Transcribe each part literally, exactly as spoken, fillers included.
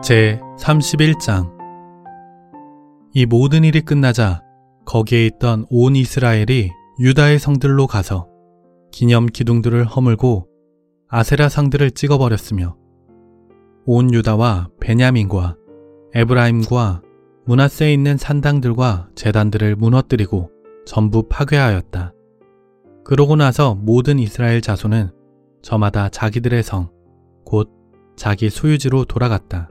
제삼십일 장. 이 모든 일이 끝나자 거기에 있던 온 이스라엘이 유다의 성들로 가서 기념 기둥들을 허물고 아세라 상들을 찍어버렸으며 온 유다와 베냐민과 에브라임과 므낫세에 있는 산당들과 제단들을 무너뜨리고 전부 파괴하였다. 그러고 나서 모든 이스라엘 자손은 저마다 자기들의 성, 곧 자기 소유지로 돌아갔다.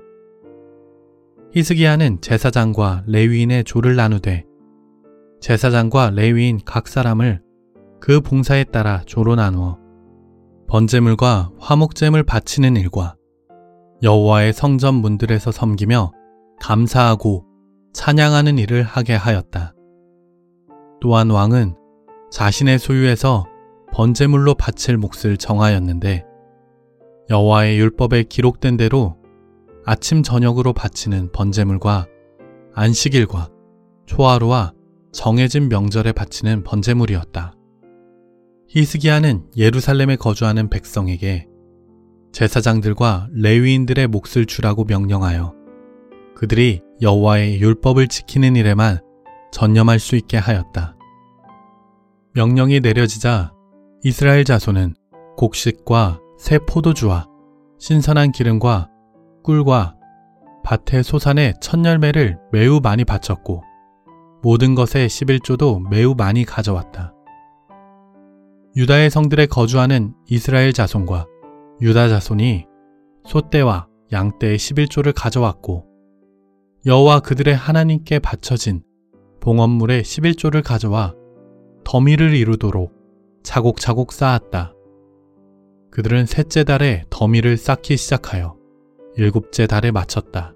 히스기야는 제사장과 레위인의 조를 나누되 제사장과 레위인 각 사람을 그 봉사에 따라 조로 나누어 번제물과 화목제물 바치는 일과 여호와의 성전 문들에서 섬기며 감사하고 찬양하는 일을 하게 하였다. 또한 왕은 자신의 소유에서 번제물로 바칠 몫을 정하였는데 여호와의 율법에 기록된 대로 아침 저녁으로 바치는 번제물과 안식일과 초하루와 정해진 명절에 바치는 번제물이었다. 히스기야는 예루살렘에 거주하는 백성에게 제사장들과 레위인들의 몫을 주라고 명령하여 그들이 여호와의 율법을 지키는 일에만 전념할 수 있게 하였다. 명령이 내려지자 이스라엘 자손은 곡식과 새 포도주와 신선한 기름과 꿀과 밭의 소산의 첫 열매를 매우 많이 바쳤고 모든 것의 십일조도 매우 많이 가져왔다. 유다의 성들에 거주하는 이스라엘 자손과 유다 자손이 소떼와 양떼의 십일조를 가져왔고 여호와 그들의 하나님께 바쳐진 봉헌물의 십일조를 가져와 더미를 이루도록 차곡차곡 쌓았다. 그들은 셋째 달에 더미를 쌓기 시작하여 일곱째 달에 마쳤다.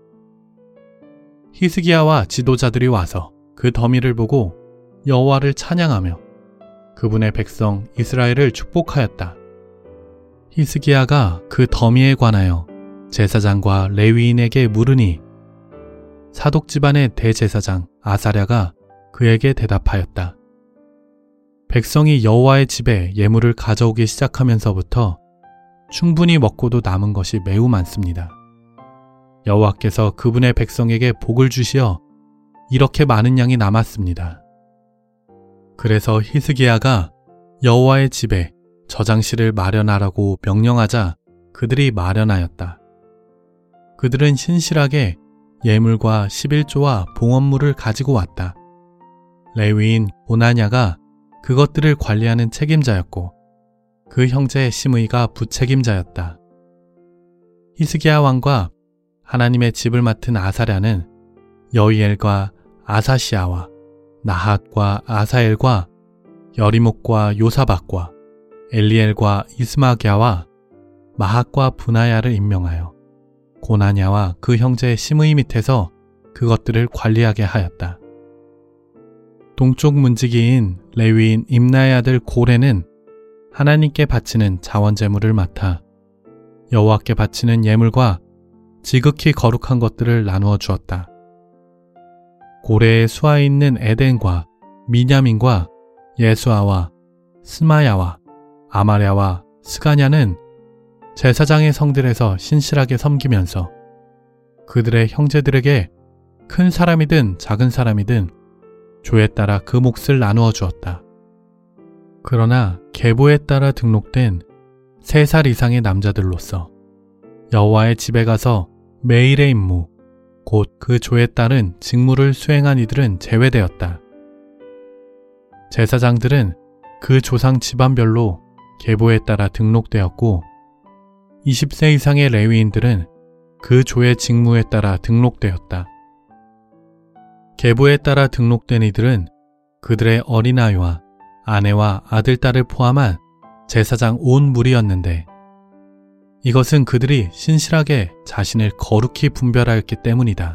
히스기야와 지도자들이 와서 그 더미를 보고 여호와를 찬양하며 그분의 백성 이스라엘을 축복하였다. 히스기야가 그 더미에 관하여 제사장과 레위인에게 물으니 사독 집안의 대제사장 아사랴가 그에게 대답하였다. 백성이 여호와의 집에 예물을 가져오기 시작하면서부터 충분히 먹고도 남은 것이 매우 많습니다. 여호와께서 그분의 백성에게 복을 주시어 이렇게 많은 양이 남았습니다. 그래서 히스기야가 여호와의 집에 저장실을 마련하라고 명령하자 그들이 마련하였다. 그들은 신실하게 예물과 십일조와 봉헌물을 가지고 왔다. 레위인 오나냐가 그것들을 관리하는 책임자였고 그 형제 시므이가 부책임자였다. 히스기야 왕과 하나님의 집을 맡은 아사랴는 여이엘과 아사시아와 나핫과 아사엘과 여리목과 요사박과 엘리엘과 이스마기야와 마핫과 분하야를 임명하여 고나냐와 그 형제 시므이 밑에서 그것들을 관리하게 하였다. 동쪽 문지기인 레위인 임나의 아들 고레는 하나님께 바치는 자원제물을 맡아 여호와께 바치는 예물과 지극히 거룩한 것들을 나누어 주었다. 고레의 수하에 있는 에덴과 미냐민과 예수아와 스마야와 아마랴와 스가냐는 제사장의 성들에서 신실하게 섬기면서 그들의 형제들에게 큰 사람이든 작은 사람이든 조에 따라 그 몫을 나누어 주었다. 그러나 계보에 따라 등록된 세 살 이상의 남자들로서 여호와의 집에 가서 매일의 임무, 곧 그 조에 따른 직무를 수행한 이들은 제외되었다. 제사장들은 그 조상 집안별로 계보에 따라 등록되었고 이십 세 이상의 레위인들은 그 조의 직무에 따라 등록되었다. 계보에 따라 등록된 이들은 그들의 어린아이와 아내와 아들, 딸을 포함한 제사장 온 무리였는데 이것은 그들이 신실하게 자신을 거룩히 분별하였기 때문이다.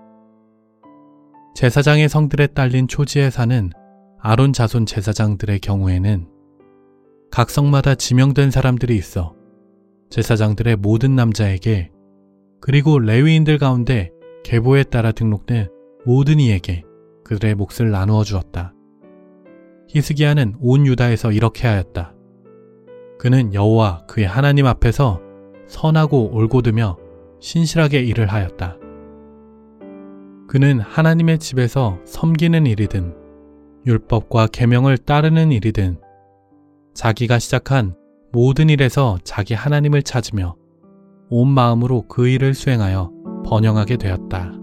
제사장의 성들에 딸린 초지에 사는 아론 자손 제사장들의 경우에는 각 성마다 지명된 사람들이 있어 제사장들의 모든 남자에게 그리고 레위인들 가운데 계보에 따라 등록된 모든 이에게 그들의 몫을 나누어 주었다. 히스기야는 온 유다에서 이렇게 하였다. 그는 여호와 그의 하나님 앞에서 선하고 올곧으며 신실하게 일을 하였다. 그는 하나님의 집에서 섬기는 일이든 율법과 계명을 따르는 일이든 자기가 시작한 모든 일에서 자기 하나님을 찾으며 온 마음으로 그 일을 수행하여 번영하게 되었다.